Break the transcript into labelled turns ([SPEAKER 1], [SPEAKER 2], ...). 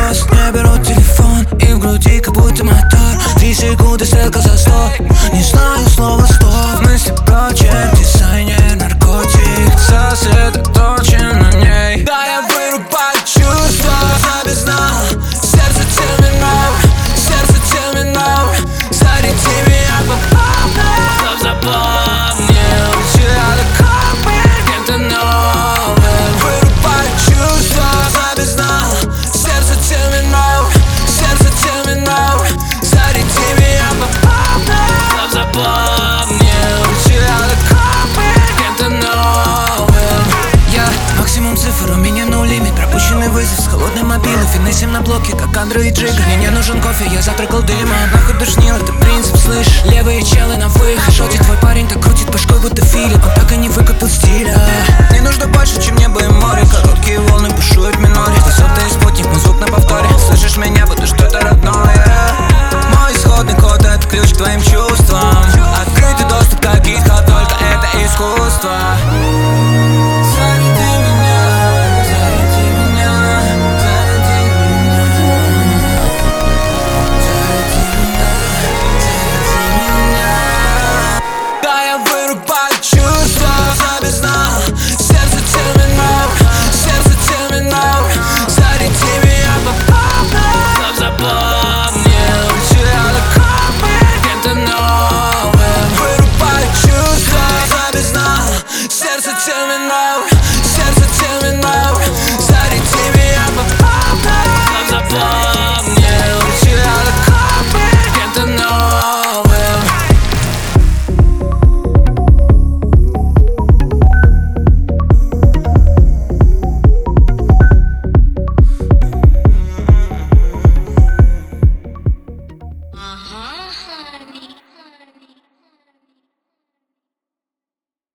[SPEAKER 1] сейчас не берут телефон, и в груди как будто мотор. 3 секунды стрелка за 100. Не знаю слова стоп. Мысли прочерк, дизайнер, наркотик. Сосредоточен на ней. Да, я вырубаю чувства без дна. Сердце терминал, сердце терминал. Заряди меня по полной. Чтоб запомнил, я такой кем-то новым. Вырубаю чувства без дна. Сердце терминал, сердце терминал. Заряди меня по полной. Чтоб запомнил, я такой кем-то новым. Я максимум цифр, у меня no лимит. Пропущенный вызов с холодной мобилы. Финесим на блоке, как Андро и Джига. Мне не нужен кофе, я завтракал дыма. Нахуй душнил, это принцип, слышь. Левые челы на выход. Шотик, твой парень так крутит башкой, будто Филипп. Он так и не выкупил стиля. Не нужно больше, чем небо и море. Короткие волны бушуют в миноре. Высота и спутник, мой звук на повторе. Слышишь меня, будто что-то родное. Мой исходный код — это ключ к твоим чувствам. Открытый доступ, как гид-код, только это искусство. Чувства без дна. Сердце терминал, сердце терминал. Заряди меня по полной. Чтоб запомнил, я такой кем-то новым. Вырубаю чувства без дна. Сердце терминал.